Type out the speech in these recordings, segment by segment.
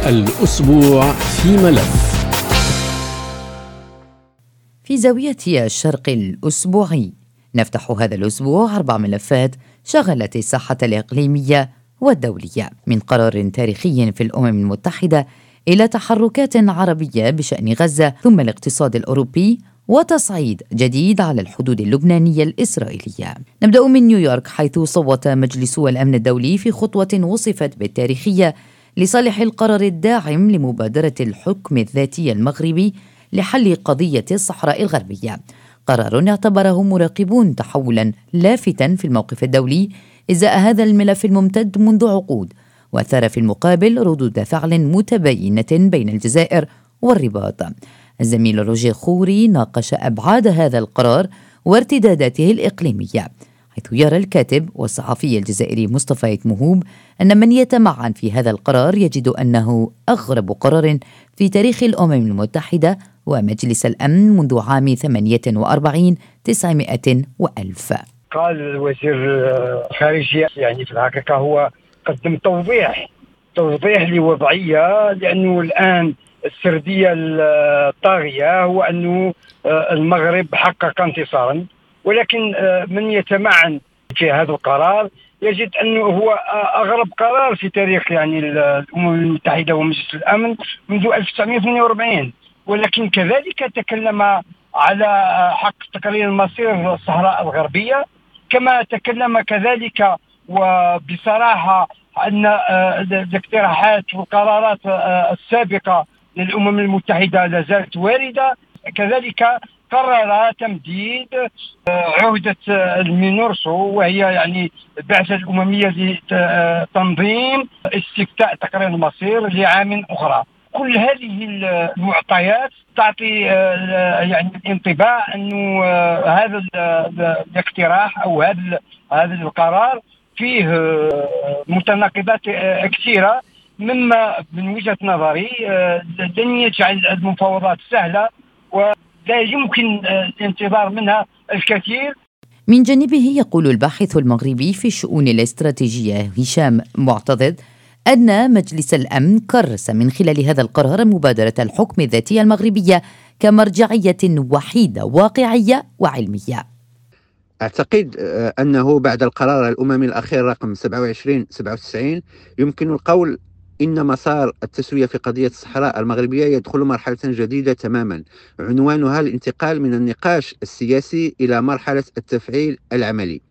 الأسبوع في ملف. في زاوية الشرق الأسبوعي نفتح هذا الأسبوع 4 ملفات شغلت الساحة الإقليمية والدولية، من قرار تاريخي في الأمم المتحدة إلى تحركات عربية بشأن غزة، ثم الاقتصاد الأوروبي وتصعيد جديد على الحدود اللبنانية الإسرائيلية. نبدأ من نيويورك، حيث صوت مجلس الأمن الدولي في خطوة وصفت بالتاريخية لصالح القرار الداعم لمبادرة الحكم الذاتي المغربي لحل قضية الصحراء الغربية. قرار اعتبره مراقبون تحولا لافتا في الموقف الدولي إزاء هذا الملف الممتد منذ عقود، وأثار في المقابل ردود فعل متباينة بين الجزائر والرباط. الزميل روجيه خوري ناقش أبعاد هذا القرار وارتداداته الإقليمية، حيث يرى الكاتب والصحفي الجزائري مصطفى مهوب أن من يتمعن في هذا القرار يجد أنه أغرب قرار في تاريخ الأمم المتحدة ومجلس الأمن منذ عام 48 900 وألف. قال الوزير الخارجية يعني في الحقيقة هو قدم توضيح لوضعية، لأنه الآن السردية الطاغية هو أنه المغرب حقق انتصارا، ولكن من يتمعن في هذا القرار يجد أنه هو أغرب قرار في تاريخ يعني الأمم المتحدة ومجلس الأمن منذ 1948. ولكن كذلك تكلم على حق تقرير مصير الصحراء الغربية، كما تكلم كذلك وبصراحة أن الاقتراحات والقرارات السابقة للأمم المتحدة لا زالت واردة. كذلك قرر تمديد عهدة المينورسو، وهي يعني البعثة الأممية لتنظيم استفتاء تقرير المصير لعام أخرى. كل هذه المعطيات تعطي يعني الانطباع أنه هذا الاقتراح أو هذا القرار فيه متناقضات كثيرة، مما من وجهة نظري لن يجعل المفاوضات سهلة ولا يمكن الانتظار منها الكثير. من جانبه يقول الباحث المغربي في الشؤون الاستراتيجية هشام معتضد أن مجلس الأمن كرس من خلال هذا القرار مبادرة الحكم الذاتي المغربية كمرجعية وحيدة واقعية وعلمية. أعتقد أنه بعد القرار الأممي الأخير رقم 2797 يمكن القول إن مسار التسوية في قضية الصحراء المغربية يدخل مرحلة جديدة تماما، عنوانها الانتقال من النقاش السياسي إلى مرحلة التفعيل العملي.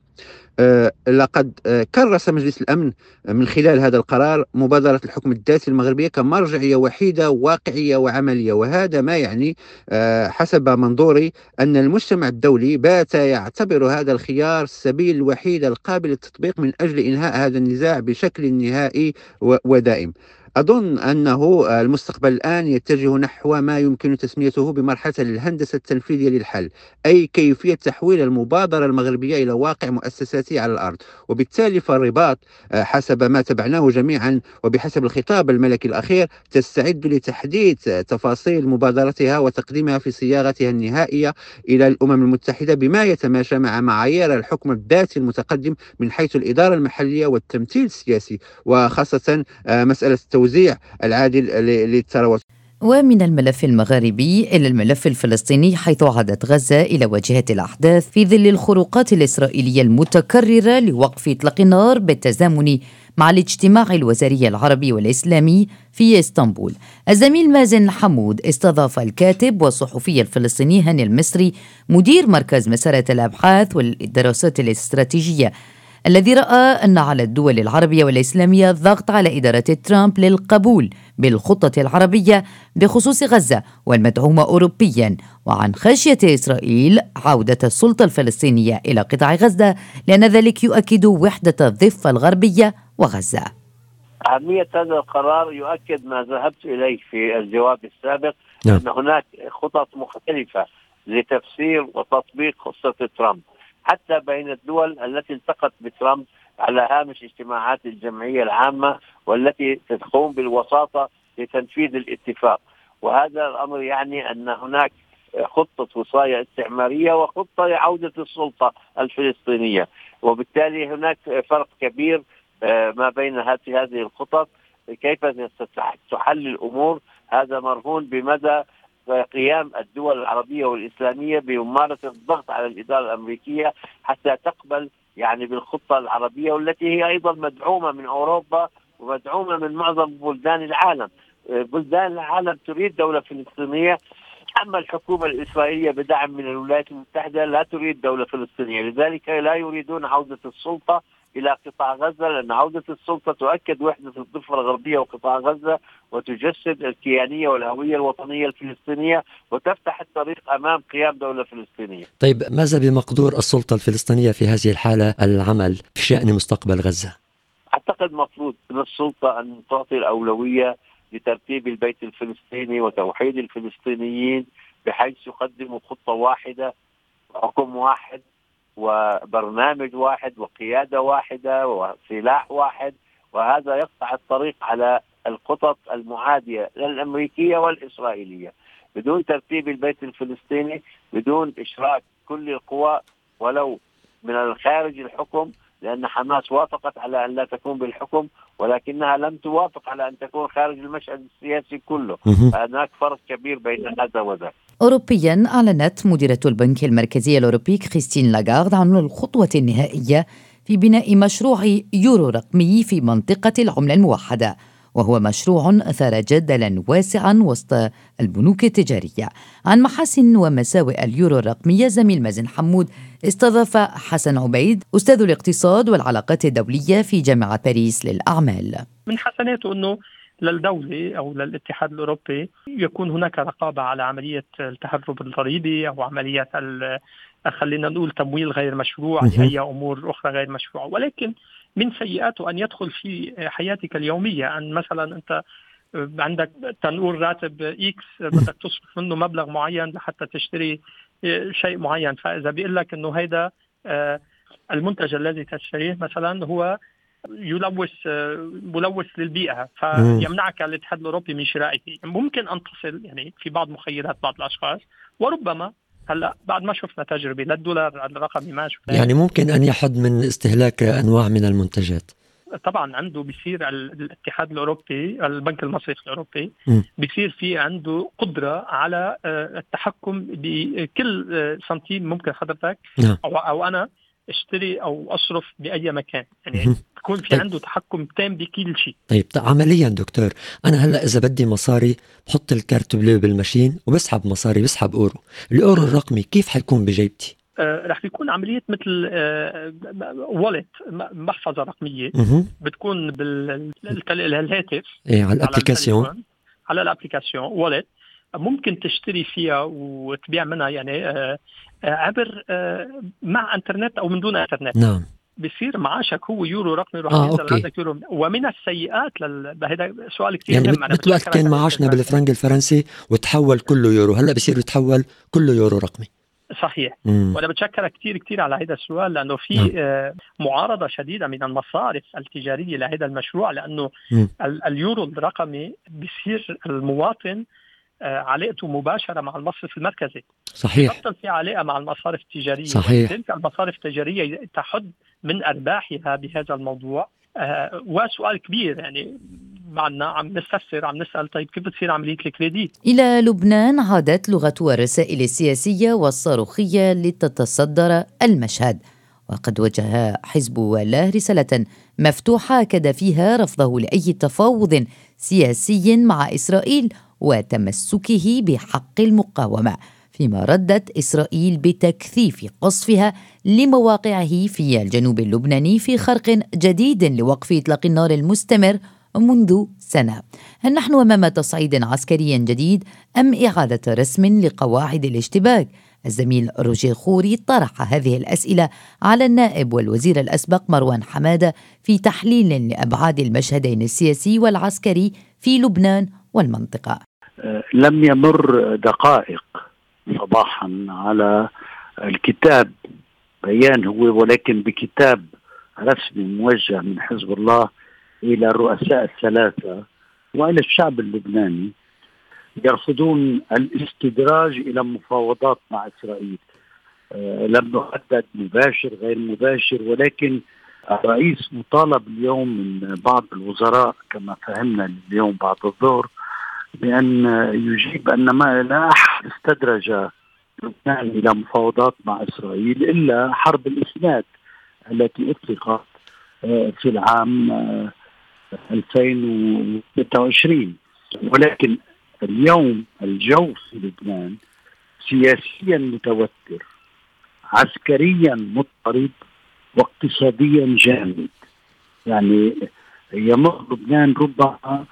لقد كرس مجلس الأمن من خلال هذا القرار مبادرة الحكم الذاتي المغربية كمرجعية وحيدة واقعية وعملية، وهذا ما يعني حسب منظوري أن المجتمع الدولي بات يعتبر هذا الخيار السبيل الوحيد القابل للتطبيق من أجل إنهاء هذا النزاع بشكل نهائي ودائم. أظن أنه المستقبل الآن يتجه نحو ما يمكن تسميته بمرحلة الهندسة التنفيذية للحل، أي كيفية تحويل المبادرة المغربية إلى واقع مؤسساتي على الأرض. وبالتالي فالرباط حسب ما تبعناه جميعا وبحسب الخطاب الملكي الأخير تستعد لتحديث تفاصيل مبادرتها وتقديمها في صياغتها النهائية إلى الأمم المتحدة بما يتماشى مع معايير الحكم الذاتي المتقدم من حيث الإدارة المحلية والتمثيل السياسي، وخاصة مسألة التوزيع العادل للثروات. ومن الملف المغاربي إلى الملف الفلسطيني، حيث عادت غزة إلى واجهة الأحداث في ظل الخروقات الإسرائيلية المتكررة لوقف إطلاق النار بالتزامن مع الاجتماع الوزاري العربي والإسلامي في اسطنبول. الزميل مازن حمود استضاف الكاتب والصحفي الفلسطيني هاني المصري مدير مركز مسارة الأبحاث والدراسات الاستراتيجية، الذي رأى أن على الدول العربية والإسلامية الضغط على إدارة ترامب للقبول بالخطة العربية بخصوص غزة والمدعومة أوروبيا، وعن خشية إسرائيل عودة السلطة الفلسطينية إلى قطاع غزة، لأن ذلك يؤكد وحدة الضفة الغربية وغزة. أهمية هذا القرار يؤكد ما ذهبت إليه في الجواب السابق، أن هناك خطط مختلفة لتفسير وتطبيق خطة ترامب حتى بين الدول التي التقت بترامب على هامش اجتماعات الجمعية العامة والتي تقوم بالوساطة لتنفيذ الاتفاق. وهذا الأمر يعني أن هناك خطة وصاية استعمارية وخطة لعودة السلطة الفلسطينية، وبالتالي هناك فرق كبير ما بين هذه الخطط. كيف ستحل الأمور هذا مرهون بمدى قيام الدول العربية والإسلامية بممارسة الضغط على الإدارة الأمريكية حتى تقبل يعني بالخطة العربية، والتي هي أيضا مدعومة من أوروبا ومدعومة من معظم بلدان العالم. بلدان العالم تريد دولة فلسطينية، أما الحكومة الإسرائيلية بدعم من الولايات المتحدة لا تريد دولة فلسطينية، لذلك لا يريدون عودة السلطة إلى قطاع غزة، لأن عودة السلطة تؤكد وحدة الضفة الغربية وقطاع غزة وتجسد الكيانية والهوية الوطنية الفلسطينية وتفتح الطريق أمام قيام دولة فلسطينية. طيب ماذا بمقدور السلطة الفلسطينية في هذه الحالة العمل في شأن مستقبل غزة؟ أعتقد مفروض من السلطة أن تعطي الأولوية لترتيب البيت الفلسطيني وتوحيد الفلسطينيين بحيث يقدموا خطة واحدة وحكم واحد وبرنامج واحد وقيادة واحدة وسلاح واحد، وهذا يقطع الطريق على الخطط المعادية للأمريكية والإسرائيلية. بدون ترتيب البيت الفلسطيني، بدون إشراك كل القوى ولو من الخارج الحكم، لأن حماس وافقت على أن لا تكون بالحكم ولكنها لم توافق على أن تكون خارج المشهد السياسي كله. هناك فرق كبير بين هذا وذاك. أوروبيا، أعلنت مديرة البنك المركزي الأوروبي كريستين لاغارد عن الخطوة النهائية في بناء مشروع يورو رقمي في منطقة العملة الموحدة، وهو مشروع أثار جدلا واسعا وسط البنوك التجارية. عن محاسن ومساوئ اليورو الرقمية زميل مازن حمود استضاف حسن عبيد أستاذ الاقتصاد والعلاقات الدولية في جامعة باريس للأعمال. من حسناته أنه للدولة أو للاتحاد الأوروبي يكون هناك رقابة على عملية التهرب الضريبي أو عملية خلينا نقول تمويل غير مشروع لأي أمور أخرى غير مشروعة. ولكن من سيئاته أن يدخل في حياتك اليومية، أن مثلا أنت عندك تنقول راتب إكس بدك تصرف منه مبلغ معين لحتى تشتري شيء معين، فإذا بيقول لك أنه هيدا المنتج الذي تشتريه مثلا هو ملوث للبيئة، فيمنعك الاتحاد الأوروبي من شرائه. ممكن أن تصل يعني في بعض مخيلات بعض الأشخاص، وربما هلا بعد ما شفنا تجربة للدولار الرقمي ما شفنا، يعني ممكن أن يحد من استهلاك أنواع من المنتجات. طبعا عنده بيصير الاتحاد الأوروبي البنك المصرفي الأوروبي بيصير في عنده قدرة على التحكم بكل سنتيم ممكن حضرتك أو أنا اشتري أو أصرف بأي مكان، يعني يكون في عنده تحكم تام بكل شيء. طيب عمليا دكتور، أنا هلأ إذا بدي مصاري بحط الكارت بلو بالماشين وبسحب مصاري، بسحب أورو، الأورو الرقمي كيف حيكون بجيبتي؟ رح بيكون عملية مثل والت، محفظة رقمية بتكون بالهاتف على الابليكاسيون، على الابليكاسيون والت، ممكن تشتري فيها وتبيع منها يعني عبر مع انترنت او من دون انترنت. نعم. بصير معاشك هو يورو رقمي راح ينزل عندك يورو. ومن السيئات هذا سؤال كثير يعني مهم. مثل وقت كان معاشنا بالفرنك الفرنسي وتحول كله يورو، هلا بصير يتحول كله يورو رقمي. صحيح. وانا بتشكرك كثير على هذا السؤال، لانه في معارضه شديده من المصارف التجاريه لهذا المشروع، لانه اليورو الرقمي بيصير المواطن علاقته مباشرة مع المصرف المركزي. صحيح. تفضل في علاقة مع المصارف التجارية. صحيح. تلك المصارف التجارية تحد من أرباحها بهذا الموضوع. وسؤال كبير يعني معنا عم نستفسر عم نسأل طيب كيف بتصير عملية الكريديت؟ إلى لبنان عادت لغة الرسائل السياسية والصاروخية لتتصدر المشهد، وقد وجه حزب والله رسالة مفتوحة أكد فيها رفضه لأي تفاوض سياسي مع إسرائيل وتمسكه بحق المقاومة، فيما ردت إسرائيل بتكثيف قصفها لمواقعه في الجنوب اللبناني في خرق جديد لوقف إطلاق النار المستمر منذ سنة. هل نحن أمام تصعيد عسكري جديد أم إعادة رسم لقواعد الاشتباك؟ الزميل روجيه خوري طرح هذه الأسئلة على النائب والوزير الأسبق مروان حمادة في تحليل لأبعاد المشهدين السياسي والعسكري في لبنان والمنطقة. لم يمر دقائق صباحا على الكتاب بيان هو، ولكن بكتاب رسمي موجه من حزب الله إلى الرؤساء الثلاثة وإلى الشعب اللبناني يرفضون الاستدراج إلى مفاوضات مع إسرائيل. لم نحدد مباشر غير مباشر، ولكن الرئيس مطالب اليوم من بعض الوزراء كما فهمنا اليوم بعد الظهر بأن يجيب أن ما لا أحد استدرج لبنان إلى مفاوضات مع إسرائيل إلا حرب الإسناد التي أطلقت في العام 2023. ولكن اليوم الجو في لبنان سياسيا متوتر، عسكريا مضطرب، واقتصاديا جامد. يعني يمر لبنان ربما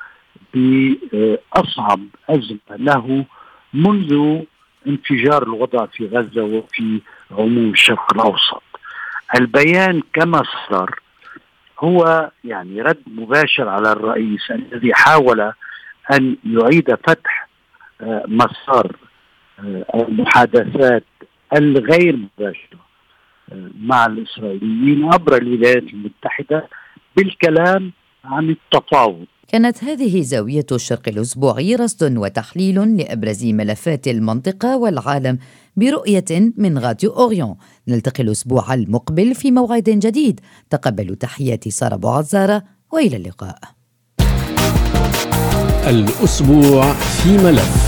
بأصعب أزمة له منذ انفجار الوضع في غزة وفي عموم الشرق الأوسط. البيان كما صدر هو يعني رد مباشر على الرئيس الذي حاول أن يعيد فتح مسار المحادثات الغير مباشرة مع الإسرائيليين عبر الولايات المتحدة بالكلام عن التفاوض. كانت هذه زاوية الشرق الأسبوعي، رصد وتحليل لأبرز ملفات المنطقة والعالم برؤية من راديو أوريون. نلتقي الأسبوع المقبل في موعد جديد. تقبلوا تحياتي سارة بوعزارة وإلى اللقاء. الأسبوع في ملف.